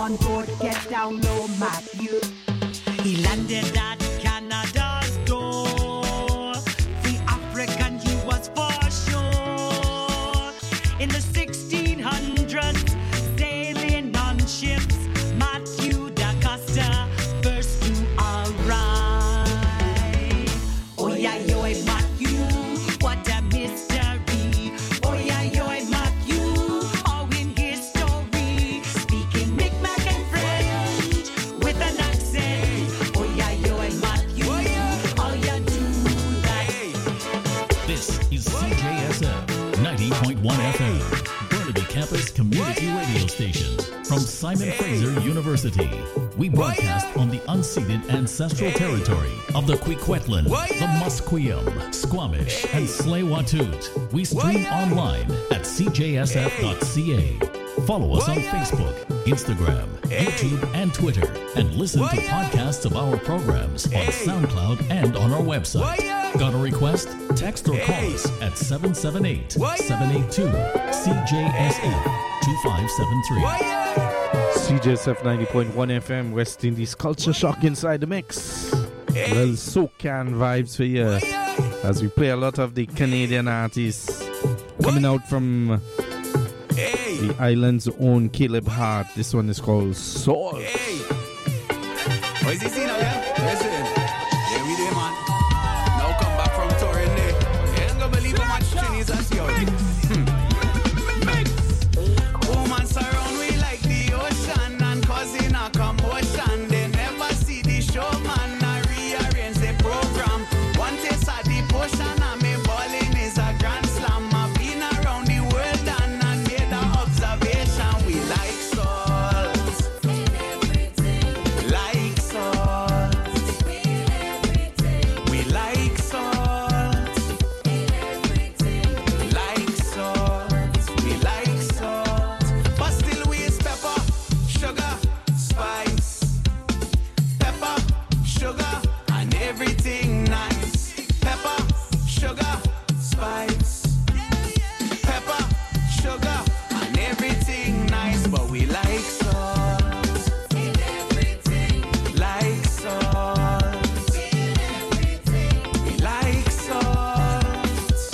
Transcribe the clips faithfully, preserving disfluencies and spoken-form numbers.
on board, get down low, Matthew. He landed at Canada's door. The African he was for sure. In the sixteen hundreds, sailing on ships, Matthew da Costa first to arrive. Oh yeah, yo, Matthew, what a mystery. Oh yeah, yo, Matthew, all in history. Speaking Mi'kmaq and French with an accent. Oh yeah, yo, Matthew, all you do that. This is C J S F ninety point one F M, Burnaby Campus Community Radio Station from Simon Fraser University. We broadcast on the unceded ancestral territory of the Kwikwetlan, the Musqueam, Squamish, and Tsleil-Waututh. We stream online at c j s f dot c a. Follow us on Facebook, Instagram, YouTube, and Twitter, and listen to podcasts of our programs on SoundCloud and on our website. Got a request? Text or call us at seven seven eight, seven eight two, C J S F two five seven three. C J S F ninety point one F M, West Indies Culture Shock inside the mix. Little SoCan vibes for you as we play a lot of the Canadian artists coming out from the island's own Caleb Hart. This one is called Soul. Hey. What is this in again? Listen. Yeah, we there, man. Now come back from touring there. You ain't gonna believe how much Chinese I see out there. Woman surround we like the ocean and causing a commotion. They never see the showman and rearrange the program. One taste of the potion and me balling is a grand slam. I've been around the world and I made an observation. We like salt, like salt. We like salt, like salt. We like salt, but still we is pepper, sugar, spice. Pepper, sugar, and everything nice. Pepper, sugar, spice. Pepper, sugar, and everything nice. But we like salt, like salt. We like salt,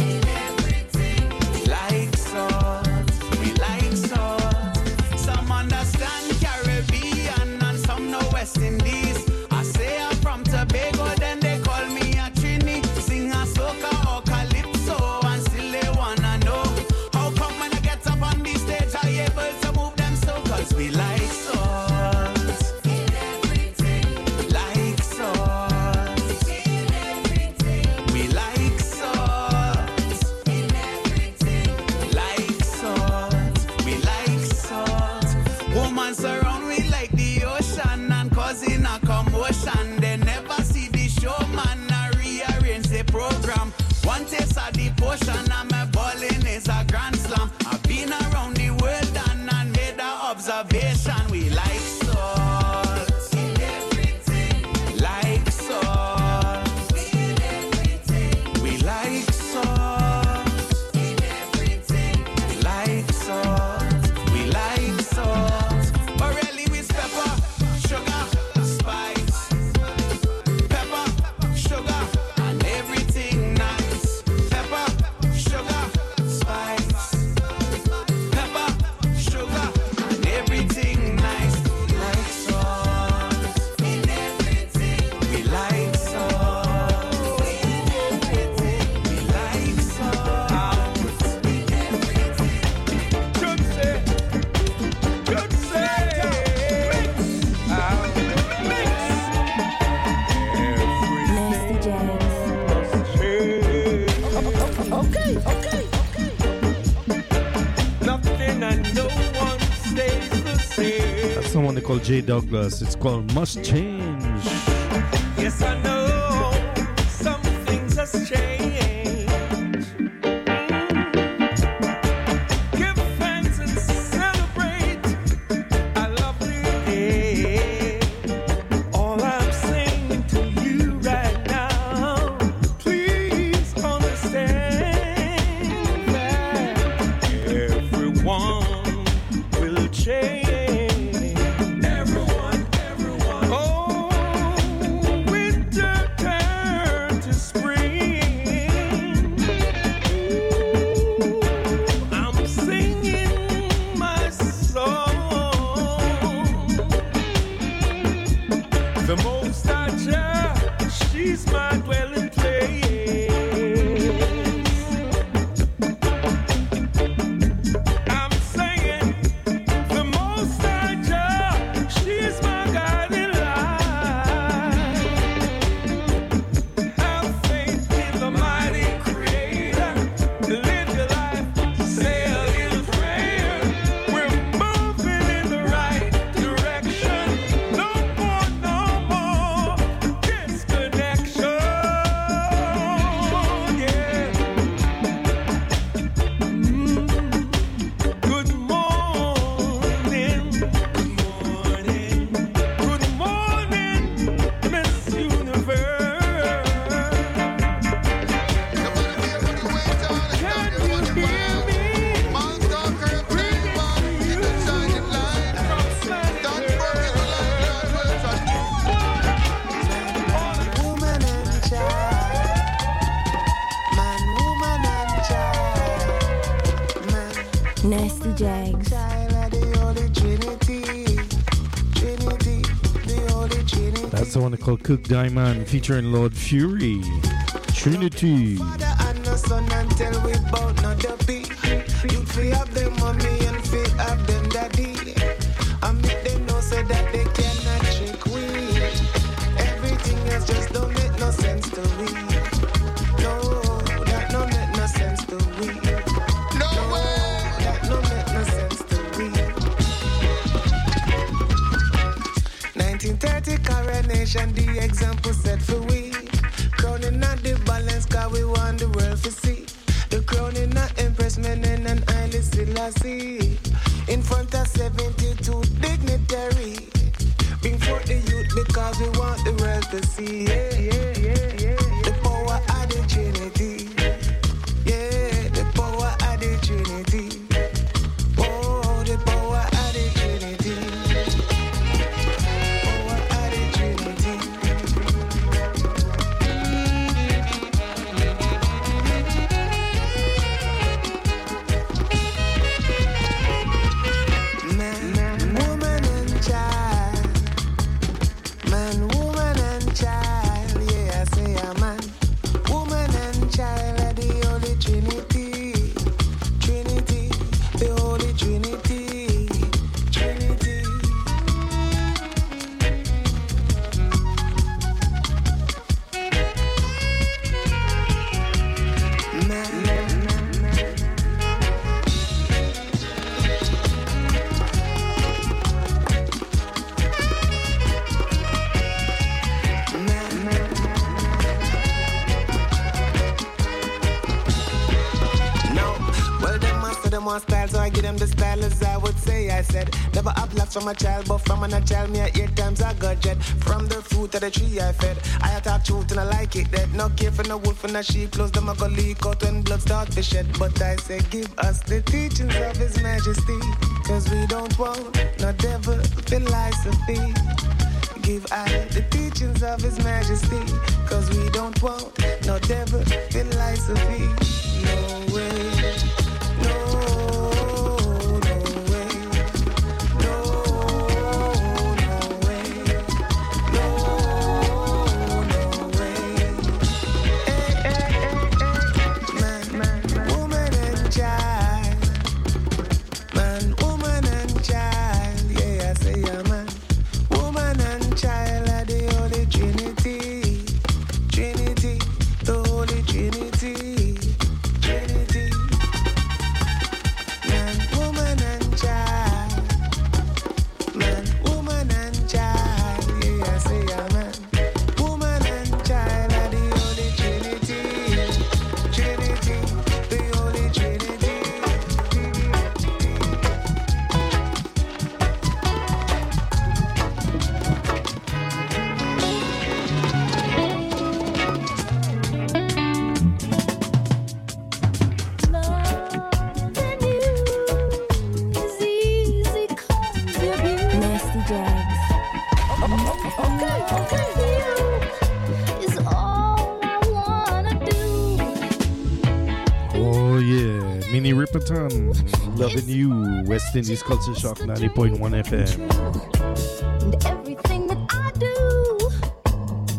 like salt. We like salt. Some understand Caribbean and some know West Indies. I say I'm from Tobago, then they call me a Trini. Sing a soca or calypso, and still they wanna know how come when I get up on the stage I able to move them so. Cause we like salt, like salt. We like salt, like salt. We like salt. Woman surround we like the ocean and causing a commotion. They never see the showman and rearrange the program. One taste of the potion and my balling is a grand slam. I've been around the world and I made an observation. We like salt, like salt. We like salt, like salt. We like salt. But really with pepper, sugar, spice. Pepper, sugar, and everything nice. Pepper, sugar, spice. Pepper, sugar, and everything nice. Like salt, we like salt. We like salt. Good say, good say. Okay, okay, okay. Nothing and no one stays the same. That's someone they call J Douglas. It's called Must Change. Yes, I know some things has changed. Give thanks and celebrate a lovely day. All I'm saying to you right now, please understand that everyone will change. Jah, she's my dwelling place. I'm saying the Most High Jah, she's my guiding light. Have faith in the mighty Creator. Live your life, say a little prayer. We're moving in the right direction. No more, no more disconnection. Yeah. Mm. Good morning, good morning, good morning, Miss Universe. Can you hear me? Woman and child, man, woman and child, man, Nasty Jags. child of the Holy Trinity, Trinity, the Holy Trinity. That's the one called Cook Diamond featuring Lord Fury. Trinity. Father and the son until we both not the beat. You free up them mommy and free up them daddy. I make them know so that they cannot trick we. Everything else just don't make no sense to we. No, that don't make no sense to we. No way. That don't make no sense to we. nineteen thirty coronation, the example set for we. Crowning at the balance, cause we want the world to see. The crowning at Empress Menen and Haile Selassie. In front of seventy-two dignitary. Bring forth the youth because we want the world to see. Yeah, yeah, yeah, yeah. The power of the Trinity. Yeah, the power of the Trinity. Oh, the power of the Trinity. Power of the Trinity. Man, woman and child. Man, woman and child. Yeah, I say a man. Woman and child are the Holy Trinity. Trinity, the Holy Trinity. Trinity. Man, man, man, man. No, well, them master them want style, so I give them the style as I would say. I said, never have lots from a child, but from an a child, me at eight times I got jet. From the fruit of the tree I fed, I had talk truth and I like it. That no care for no wolf and no sheep, close them I go leak out when blood start to shed. But I say, give us the teachings of His Majesty, cause we don't want no devil philosophy. Give I the teachings of His Majesty, cause we don't want no devil philosophy. No way, no, no way, no, no way, no, no way. Hey, hey, hey, hey. Man, man, woman and child, man, woman and child. Yeah, I say a man. Woman and child are the Holy Trinity. Trinity, the Holy Trinity. Trinity. Man, woman and child. Man, woman and child. Yeah, I say a man. Woman and child are the Holy Trinity. Trinity, the Holy Trinity. Nasty Jags. Okay, okay. Is all I wanna do. Oh yeah, Minnie Riperton, loving you, West Indies Culture Shock ninety point one F M. And everything that I do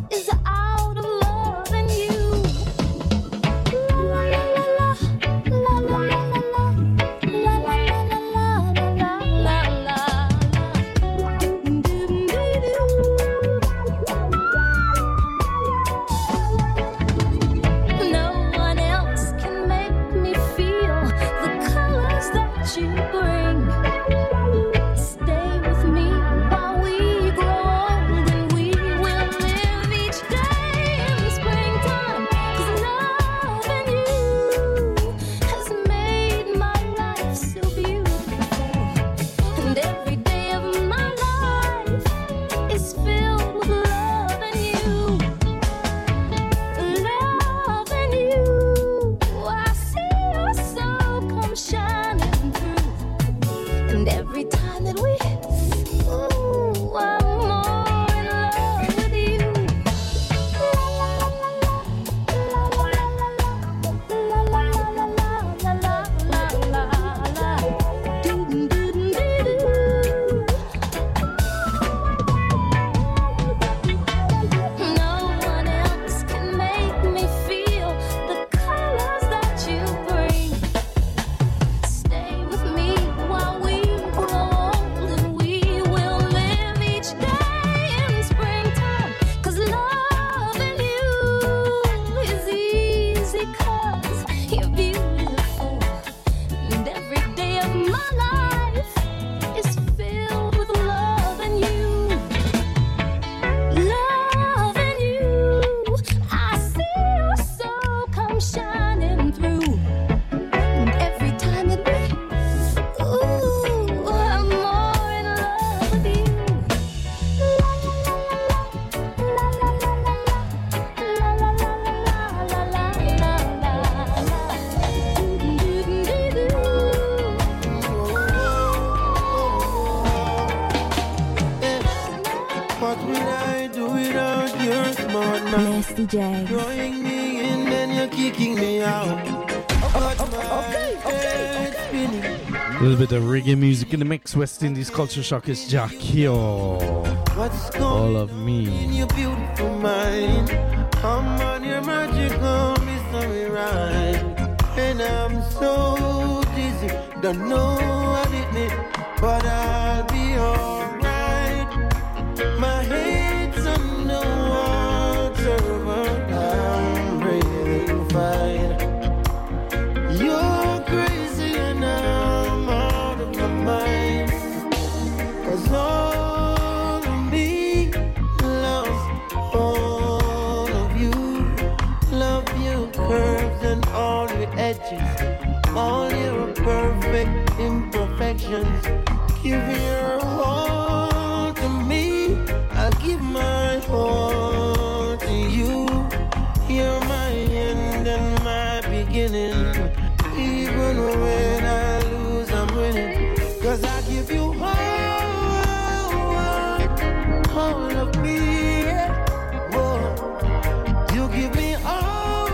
smart now. Nasty Jags. Throwing me in, then you're kicking me out. But my Okay, okay, head's okay. spinning. A little bit of reggae music in the mix. West Indies Culture Shock is Jack here. What's All going of in me. your beautiful mind? I'm on your magical mystery ride. And I'm so dizzy, don't know what it is, but I'll be alright. My head's under water, but I'm breathing fine. You're crazy and I'm out of my mind. Cause all of me loves all of you. Love your curves and all your edges, all your perfect imperfections. Give your all to me, I'll give my all to you. You're my end and my beginning. Even when I lose, I'm winning. Cause I give you all, all of me. Oh, you give me all,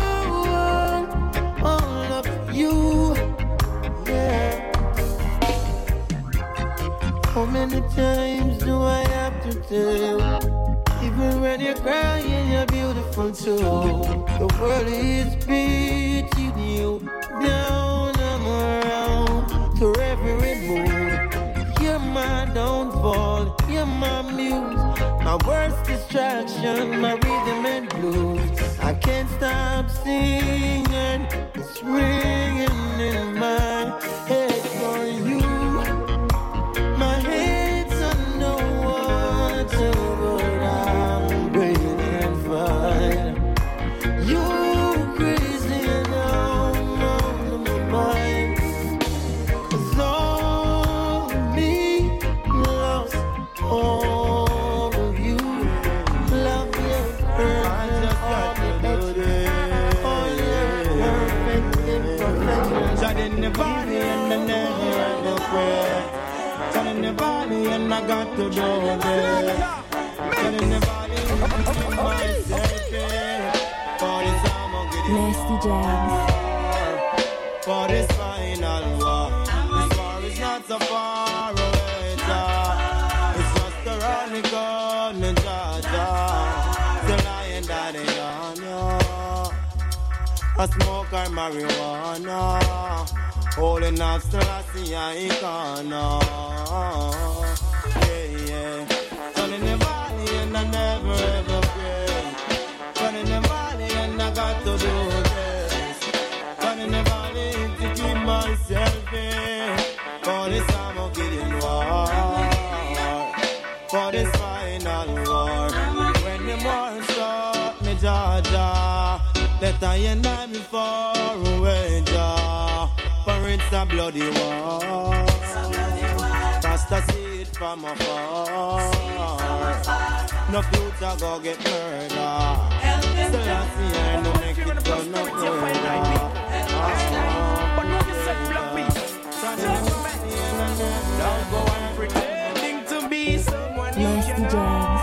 all of you. Yeah. How many times do I have to tell? Even when you're crying, you're beautiful too. The world is beating you down and around to every mood. You're my downfall, you're my muse, my worst distraction, my rhythm and blues. I can't stop singing, it's ringing in my head for you. My head's underwater, but I'm breathing fine. You're crazy and I'm out of my mind. Cause all of me loves all of you. Love you, perfect, all the extra, all your perfect imperfections. Shot in the body and the never ever pray. Shot in the body and I got to do this. Shot in the body and myself in. For this I'm gonna get it Nasty Jags. for this final war. This war is not so far away, Jah. It's just around the corner, Jah, Jah. The lion daddy on you. I smoke our marijuana. Holding up Selassie and Icona. Yeah, yeah. Sun in the valley and I never ever pray. Sun in the valley and I got to do this. Sun in the valley to keep myself in. For this I'm a getting war. For this final war. When the war start, me Georgia. That I and I before away, Jah. For it's a bloody war. Rasta see it from afar. No future go get murder. Selassie and no make it go no further. But when you said black people, don't go on pretending to be someone you Nasty Jags.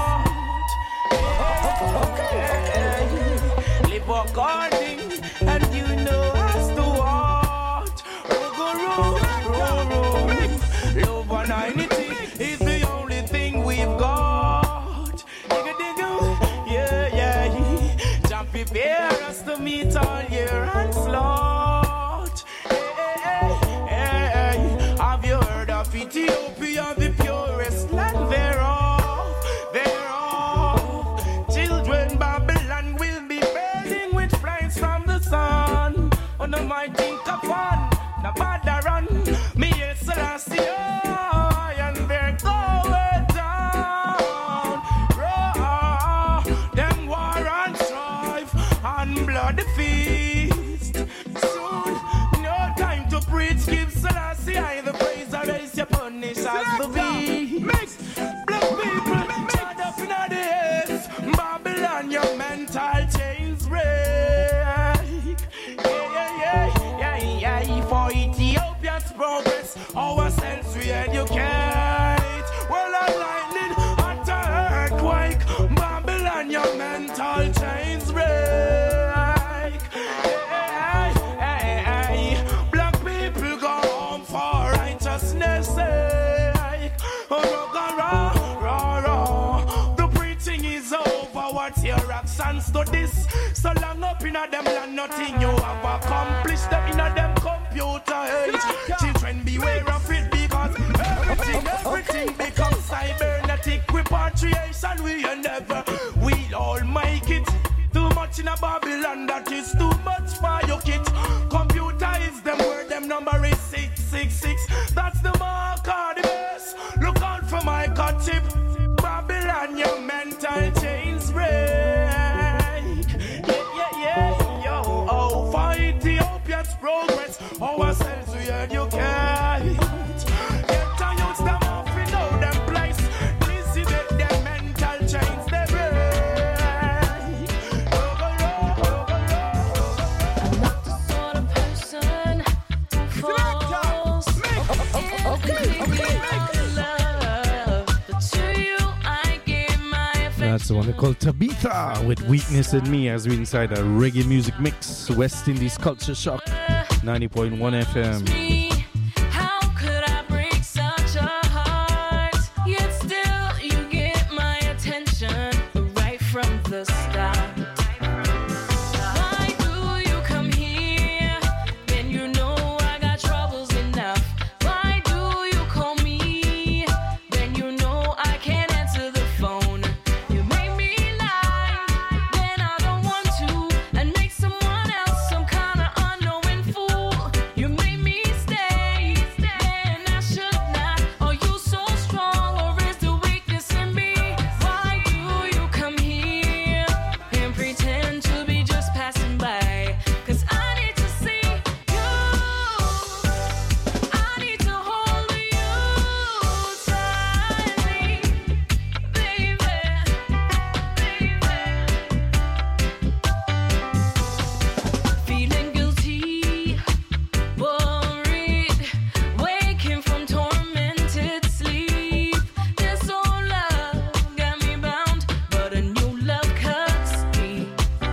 live according, and you know as to what. Go roll, roll, roll. Love and unity is the only thing we've got. Digga, digga, yeah, yeah. Jah prepare us to meet all year onslaught. Hey, hey, hey, hey. Have you heard of Ethiopia, the purest land thereof? Thereof. Children, Babylon will be burning with flames from the sun. On the mighty Kafan, the Badaran, me yes, Selassie, and they're going down. Raw, them war and strife, and bloody feast. Soon, no time to preach, give Selassie I the praise, or else you punish as the beast. Mix, black people, tied up in the heads, Babylon, your mental chains break. Yeah, yeah, yeah, yeah, yeah, for Ethiopia's progress, ourselves we educate. Well, a lightning, at a earthquake, Babylon, your men mental chains break. Hey, hey, hey. Black people go home for righteousness sake. Oh, rah, rah, rah. The preaching is over. What's your actions to this? So long up in a them land, nothing you have accomplished. Them in a them computer age. Children beware of it because everything, everything becomes cybernetic. Repatriation we never we'll all make it. Too much in a Babylon, that is too much for your kit. Computer is them word, them number is six six six. That's the mark of the best. Look out for my cut chip. Babylon, your mental chains break. Yeah, yeah, yeah, yo. Oh, for Ethiopia's progress, ourselves we educate. Get a youth them off, we know them place. This is it, them mental chains they break. Go, go, go, go, go, go. I'm not the sort of person who falls Okay, okay. in love, but to you I give my affection. That's the one they call Tabitha with Weakness in Me as we inside a reggae music mix. West Indies Culture Shock, ninety point one F M. Me, how could I break such a heart? Yet still you get my attention right from the start. Why do you come here when you know I got troubles enough? Why do you call me when you know I can't answer the phone? You make me lie when I don't want to and make someone else some kind of unknowing fool. You make me stay when I should not. Are you so strong or is the weakness in me? Why do you come here and pretend to be just passing by? Cause I need to see you. I need to hold you tightly, baby, baby. Feeling guilty, worried, waking from tormented sleep. This old love got me bound, but a new love cuts deep.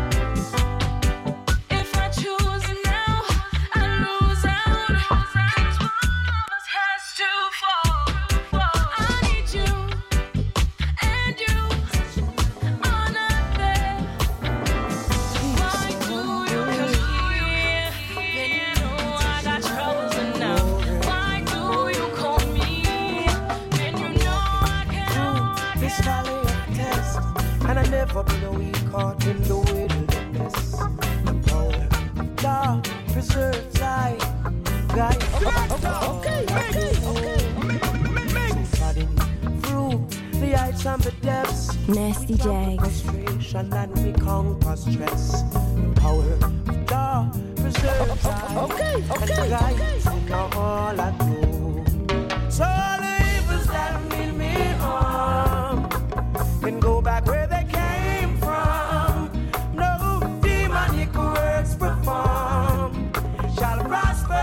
If I choose now, I lose out. 'Cause one of us has to fall. I need you, and you are not there. Why do you come here when you know I got troubles enough? Why do you call me when you know I can't? This valley of test, and I never been a weak heart in the wilderness. The power of God preserves I, guide. Okay, okay, okay. Sudden through the heights and the depths. Nasty We conquer Jags. frustration and we conquer stress. The power of God preserves I, Okay, and okay, guides in all I do. So all the evils that mean me harm can go back where they came from. No demonic works perform shall prosper.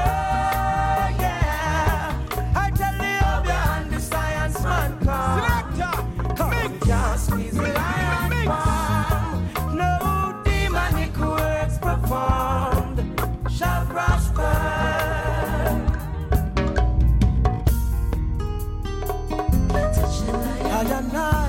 Yeah, I tell the obvious and the science man come. Come, can't squeeze the lion palm. No demonic works performed shall prosper. I and I,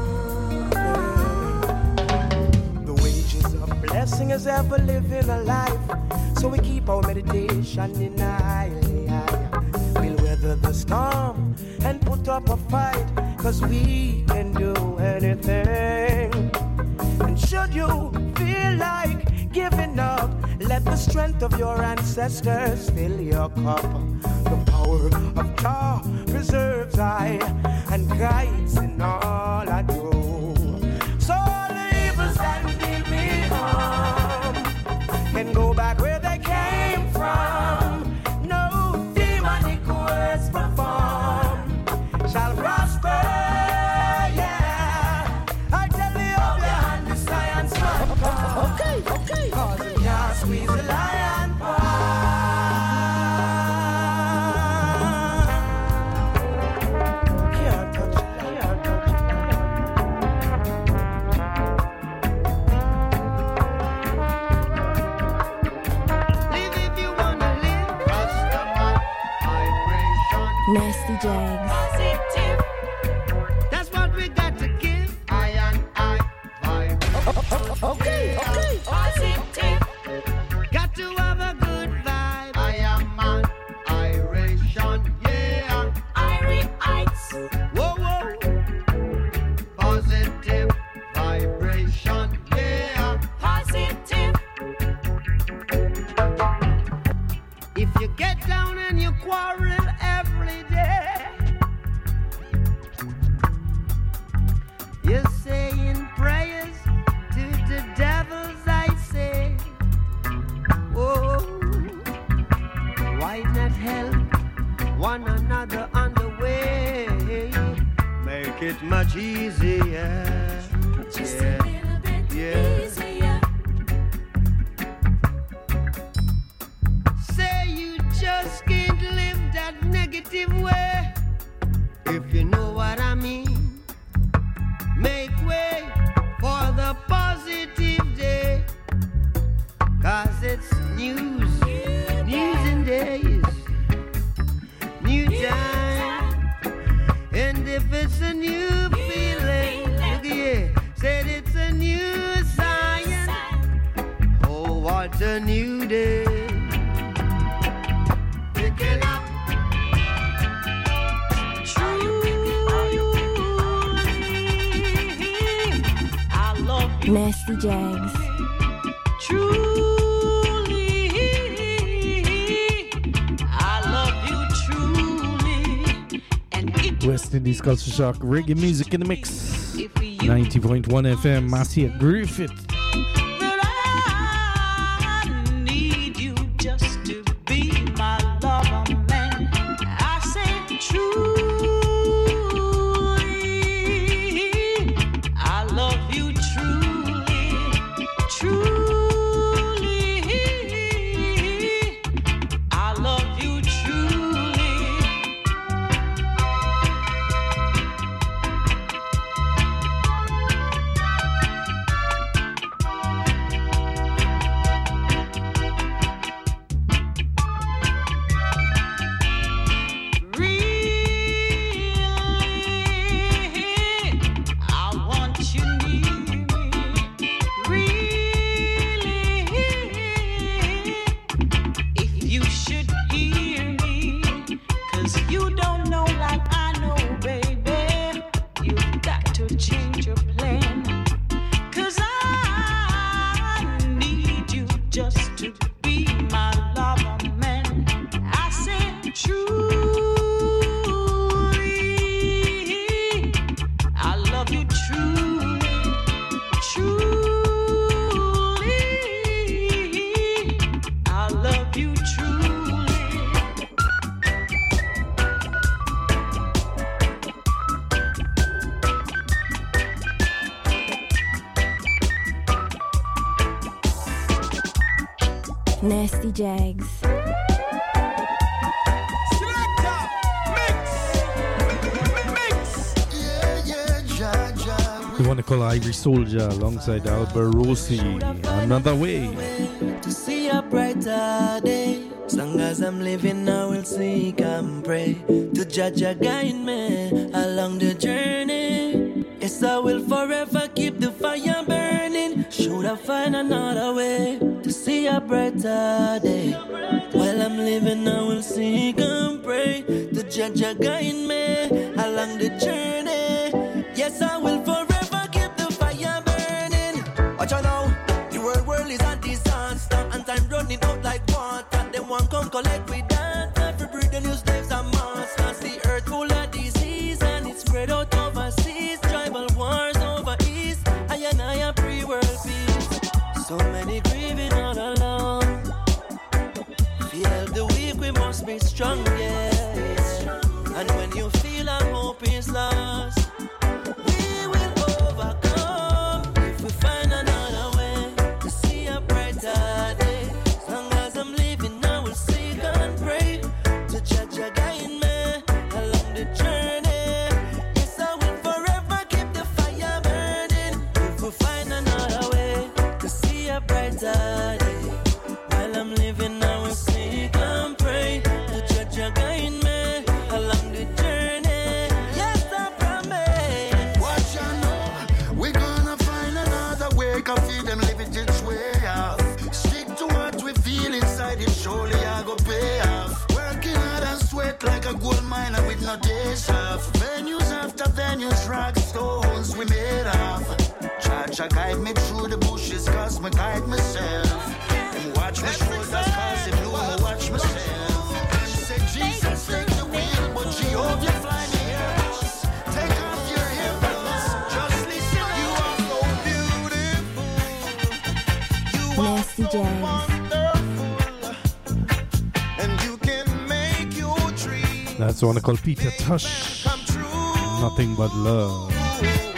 yeah. The wages of blessing is ever living a life. So we keep our meditation in high. We'll weather the storm and put up a fight. Cause we can do anything. And should you feel like giving up, let the strength of your ancestors fill your cup. The power of God preserves I and guides in all I do. So all the evils that did me harm can go back where they came from. No demonic words performed shall prosper. Yeah, I tell you all behind the science man come. Okay, okay. Cause it can't squeeze the lion palm. Can't touch it, can't touch it. Jags. Positive. That's what we got to give. I and I vibe. Okay, okay. Positive. Got to have a good vibe. I am an Iration, yeah. Irites. Whoa, whoa. Positive vibration, yeah. Positive. If you get down and you quarrel every day, you're saying prayers to the devils, I say. Oh, why not help one another on the way? Make it much easier. Just Yeah. a little bit Yeah. easier. Say you just can't live that negative way. If you know what I mean, make way for the positive day. Cause it's news, news and days, new time. And if it's a new feeling, look here, said it's a new science. Oh, what a new day. Pick it up. I love you Nasty Jags. truly. I love you truly. And it West Indies Culture Shock, reggae music in the mix. if you ninety point one F M, Marcia Griffith. that I need you just to be my lover, man. I said truly. I love you truly. Truly. I love you truly. Really, I want you near me. Really, if you should hear me, 'cause you don't know like I know, baby. You've got to change your plan. 'Cause I need you just to be my lover, man. I said truly, I love you truly, truly, I love you truly. Nasty Jags. Selector, mix, mix. The one they call Irish Soldier alongside Albert Rossi. Another way. To see a brighter day. As long as I'm living, I will seek and pray to judge a guide me along the journey. Yes, I will forever keep the fire burning. Should I find another way to see a brighter day? While I'm living, I will seek and pray to judge a guide me along the journey. Yes, I will forever keep the fire burning. Watch out now, the world world is a disaster, and time running out like water. They want come collect with that. Every breed the new slaves are monsters. The earth full of disease and it's spread out overseas. Tribal wars over east. I and I are pre-world peace. So many grieving all alone. Feel the weak, we must be strong, yes. And when you feel our hope is lost, we will overcome if we find another way to see a brighter day. As long as I'm living, I will seek and pray to judge a guide me along the journey. Yes, I will forever keep the fire burning if we find another way to see a brighter day. While I'm living, I will seek and pray to judge a guide me along the journey. see them live it its way off. Stick to what we feel inside it, surely I go pay off. Working hard and sweat like a gold miner with no days off. Venues after venues, rock stones we made off. Cha-cha guide me through the bushes cause me guide myself. And watch my shoulders cause it blew me watch myself. And say Jesus take the wheel but Jehovah fly me here. Take off your earbuds, just listen. You are so beautiful. You are Nasty so Jags. wonderful. And you can make your dreams That's the one called Peter Tosh. come true. Nothing but love.